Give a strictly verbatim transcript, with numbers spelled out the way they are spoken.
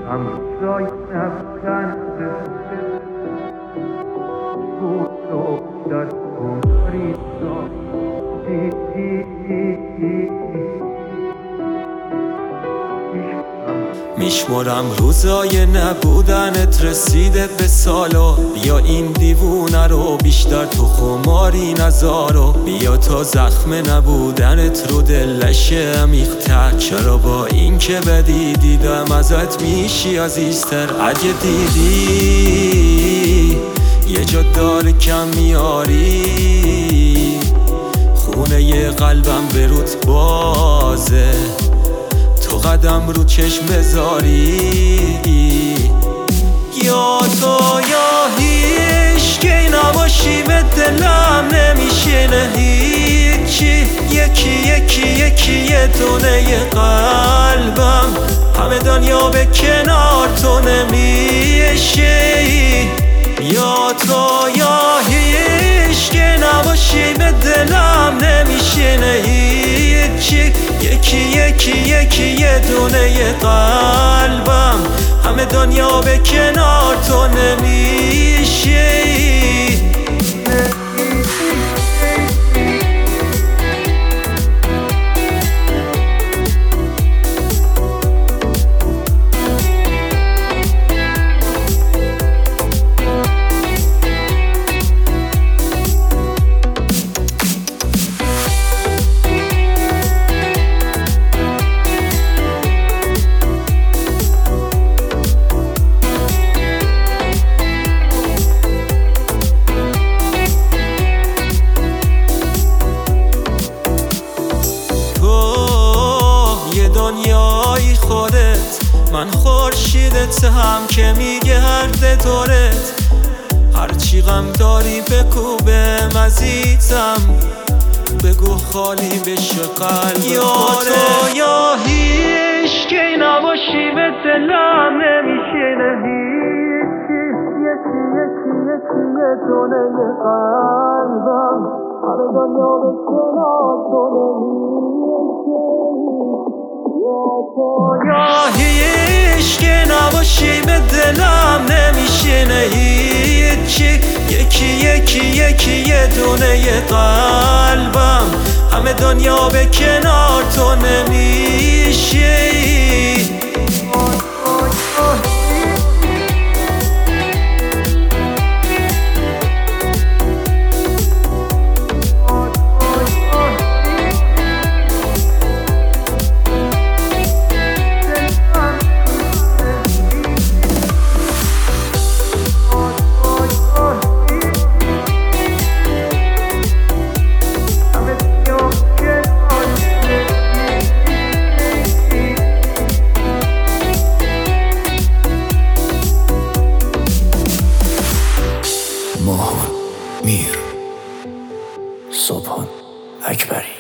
هم روزای نبودن بود و در کناری میشمرم روزای نبودنت رسیده به سالو. بیا این دیوونه رو بیشتر تو خماری نذارو. بیا تا زخم نبودنت رو دلش عمیق‌تر. چرا با این که بدی دیدم ازت میشی عزیزتر. اگه دیدی یه جا داره کم میاری، خونه یه قلبم به روت بازه، تو قدم رو چشم بذاری. یا تو یا هیچ که نباشی به دلم نمیشینه هیچی. یکی یکی یکی یه دونه قلبم، همه دنیا به کنار تو نمیشی. یا تو یا هیچ که نباشی به دلم نمیشینه هیچی. یکی یکی یکی یه دونه قلبم، همه دنیا به کنار تو نمیشی. دنیایی خودت، من خورشیدت هم که میگرده دورت. هرچی غم داری بگو بهم عزیزم، بگو خالی بشه قلب. یا تو یا هیچ که نباشی به دلم نمیشینه هیچی. یکی یکی یکی یه دونه قلبم، همه دنیا به کنار تو نمیشی. یا هیچ که نباشی به دلم نمیشینه هیچی. یکی یکی یکی یه دونه قلبم، همه دنیا به کنار تو نمیشی. ماهان میر، صبحان اکبری.